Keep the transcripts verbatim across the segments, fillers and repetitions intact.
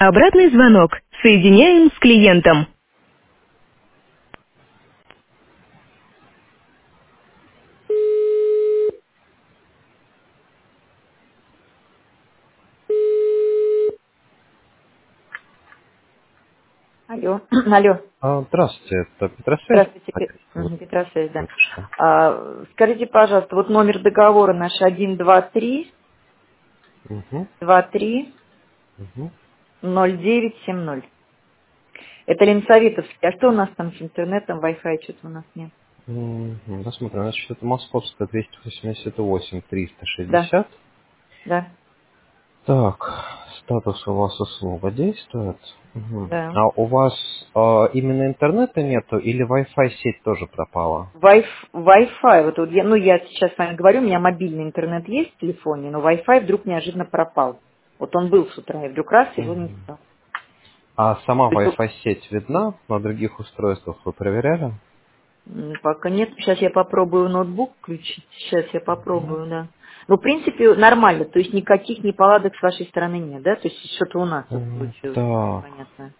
Обратный звонок. Соединяем с клиентом. Алло, алло, А, Здравствуйте, это Петросвязь. здравствуйте, Так, Пе- вот Мгм, Петросвязь, да. только что. А, скажите, пожалуйста, вот номер договора наш один два три Угу, два три угу. ноль девять семь ноль. Это Ленсоветовский. А что у нас там с интернетом, Wi-Fi, что-то у нас нет? Угу. Посмотрим, значит, это московская двести восемьдесят восемь триста Да, шестьдесят. да, Так, статус у вас услуга действует. Мгм. да. А у вас а, именно интернета нету или Wi-Fi сеть тоже пропала? Wi- Wi-Fi, вот, вот я, ну я сейчас с вами говорю, у меня мобильный интернет есть в телефоне, но Wi-Fi вдруг неожиданно пропал. Вот он был с утра, и вдруг раз, его не Мгм. стало. А сама То есть, Wi-Fi сеть видна на других устройствах? Вы проверяли? м, пока нет, сейчас я попробую ноутбук включить, сейчас я Мгм. попробую, да. Ну, в принципе, нормально, то есть никаких неполадок с вашей стороны нет, да? То есть что-то у нас тут М, случилось Так, непонятное.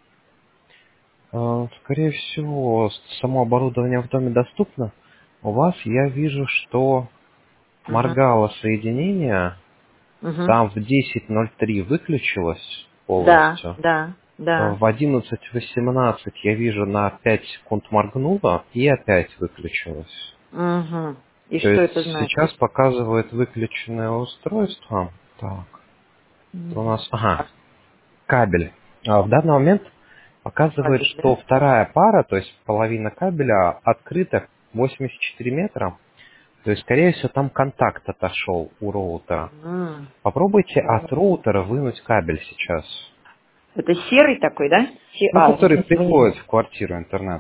а, скорее всего, с- само оборудование в доме доступно. У вас я вижу, что Угу, моргало соединение, угу. там в десять ноль три выключилось Да, полностью. да, да. В одиннадцать восемнадцать я вижу на пять секунд моргнуло и опять выключилось. Угу. И То что есть это сейчас значит? показывает выключенное устройство. Так, это у Угу. нас, ага, кабель. А в данный момент показывает, Кабель, что да? вторая пара, то есть половина кабеля открыта восемьдесят четыре метра. То есть, скорее всего, там контакт отошел у роутера. М, Попробуйте от понятно. роутера вынуть кабель сейчас. Это серый такой, да? Се- Ну, А, в который смысле, приходит в квартиру интернет.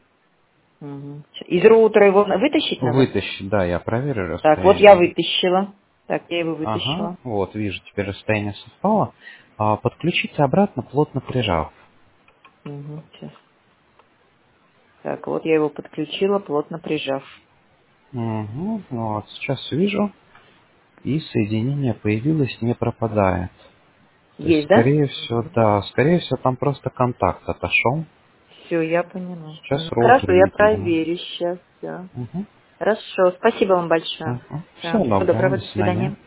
мгм. Из роутера его на- вытащить надо? Вытащи, да, я проверю Так, вот я расстояние. вытащила. Так, я его Ага, вытащила. вот, вижу, теперь расстояние совпало. А, подключите обратно, плотно прижав. Мгм, сейчас. Так, вот я его подключила, плотно прижав. Угу, вот, сейчас вижу. И соединение появилось, не пропадает. То есть, Есть, да? скорее всего, да, скорее всего, там просто контакт отошел. Все, я поняла. Сейчас Мгм. роутер Хорошо, я видит, видимо. проверю сейчас. Все. Угу, Хорошо, спасибо вам большое. угу. Да, Всего всего доброго, доброго, до до свидания. свидания.